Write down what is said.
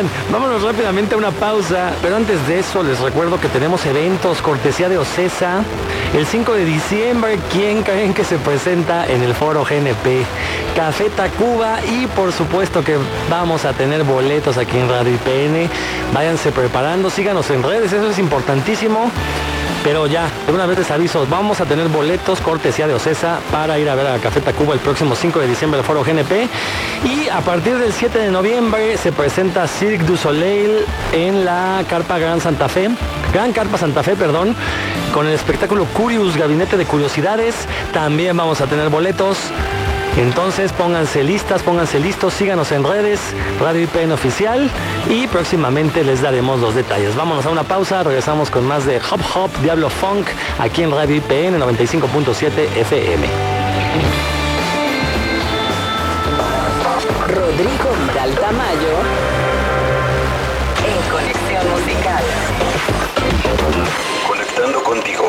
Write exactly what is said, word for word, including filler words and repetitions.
Oigan, vámonos rápidamente a una pausa, pero antes de eso les recuerdo que tenemos eventos cortesía de Ocesa. El cinco de diciembre, ¿quién creen que se presenta en el Foro G N P? Café Tacuba, y por supuesto que vamos a tener boletos aquí en Radio I P N. Váyanse preparando, síganos en redes, eso es importantísimo. Pero ya, de una vez les aviso, vamos a tener boletos cortesía de Ocesa para ir a ver a Café Tacuba el próximo cinco de diciembre al Foro G N P. Y a partir del siete de noviembre se presenta Cirque du Soleil en la Carpa Gran Santa Fe, Gran Carpa Santa Fe, perdón, con el espectáculo Curious, Gabinete de Curiosidades. También vamos a tener boletos. Entonces pónganse listas, pónganse listos, síganos en redes, Radio I P N Oficial, y próximamente les daremos los detalles. Vámonos a una pausa, regresamos con más de Hop Hop Diablo Funk aquí en Radio I P N noventa y cinco punto siete F M. Rodrigo Moral Tamayo en Conexión Musical. Conectando contigo.